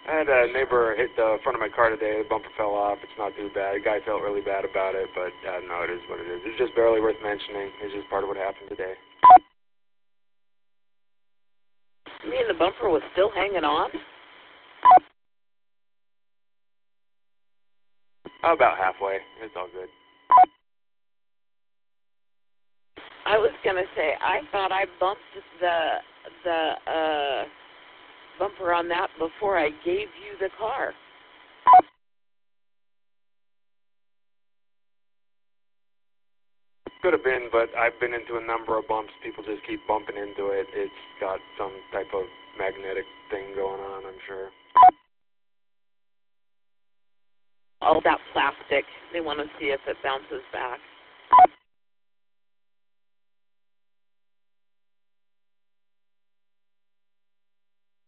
I had a neighbor hit the front of my car today. The bumper fell off. It's not too bad. The guy felt really bad about it, but I don't know. It is what it is. It's just barely worth mentioning. It's just part of what happened today. You mean the bumper was still hanging on? About halfway. It's all good. I was gonna say I thought I bumped the bumper on that before I gave you the car. Could have been, but I've been into a number of bumps. People just keep bumping into it. It's got some type of magnetic thing going on, I'm sure. All that plastic. They want to see if it bounces back.